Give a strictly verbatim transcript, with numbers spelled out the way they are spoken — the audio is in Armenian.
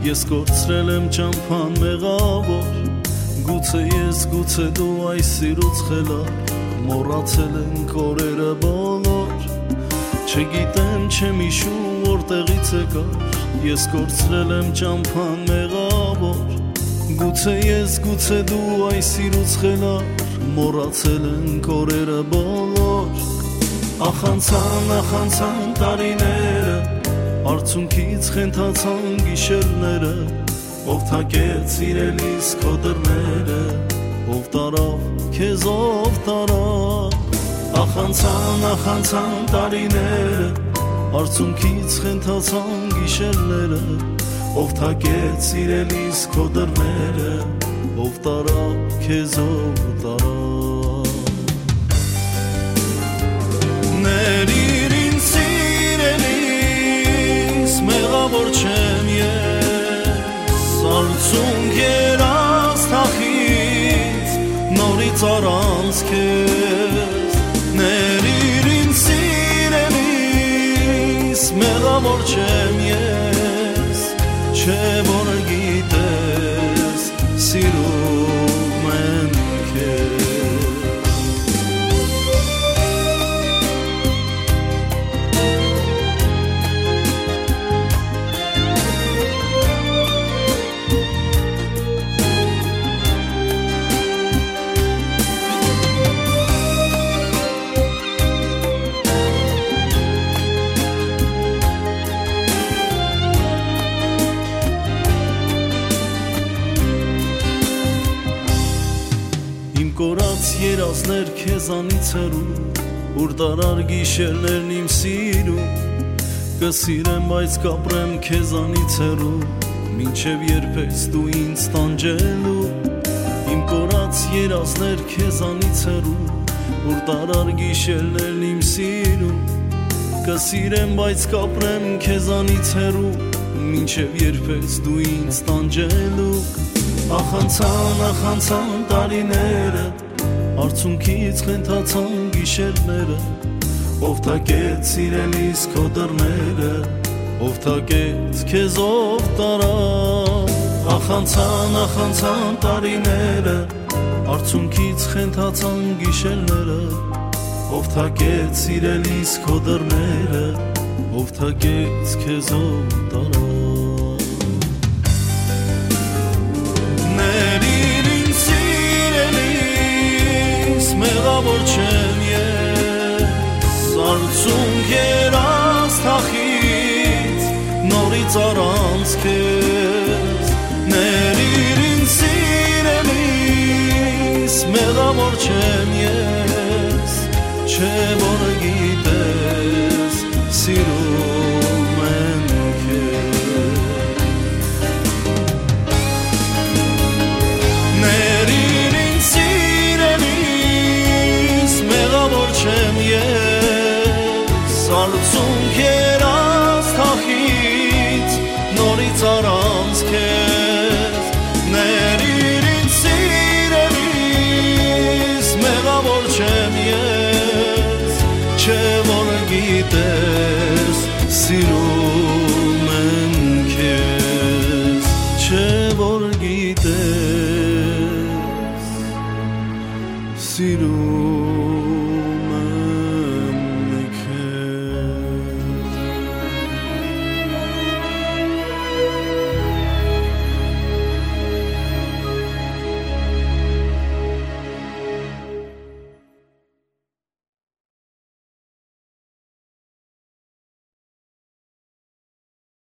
Ես կորցրել եմ ճամփան մեղավոր, գուցե ես, գուցե դու այս սիրուց խելար, մոռացել ենք օրերը բոլոր, չգիտեմ, չեմ հիշում որտեղից եկար, ես կորցրել եմ ճամփան մեղավոր, գուցե ես, գուցե դու այս սիրուց խելար, մոռացել ենք օրերը բոլոր, ախանցան, ախանցան տարիները, արցունքից խենթացան գիշերները, ով թակեց սիրելիս քո դռները, ով տարավ քեզ ով տարավ, ախանցան, ախանցան տարիները, արցունքից խենթացան գիշերները, ով թակեց սիրելիս քո դռները, ով տարավ քեզ ով տարավ, ներիր ինձ սիրելիս, մեղավոր չեմ ես, արցունք երաս թախից, նորից առանց քեզ, ներիր ինձ սիրելիս, մեղավոր չեմ ես, չէ որ գիտես, սիրում եմ քեզ, կորած երազներ քեզանից հեռու, ուր դարար գիշերներն իմ սիրում, կսիրեմ, բայց կապրեմ քեզանից հեռու, մինչև երբ ես դու ինձ տանջելու, իմ կորած երազներ քեզանից հեռու, ուր դարար գիշերներն իմ սիրում, կսիրեմ, բայց կապրեմ քեզանից հեռու, մինչև երբ ես դու ինձ տանջելու, ախանցան, ախանցան տարիները, արցունքից խենթացան գիշերները, ով թակեց սիրելիս քո դռները, ով թակեց քեզ ով տարավ, ախանցան, ախանցան տարիները, արցունքից խենթացան գիշերները, ով թակեց սիրելիս քո դռները, ով թակեց քեզ ով տարավ, մեղավոր չեմ ես, արցունք երաս թախից, նորից առանց քեզ, ներիր ինձ սիրելիս, մեղավոր չեմ ես, չէ որ գիտես, սիրում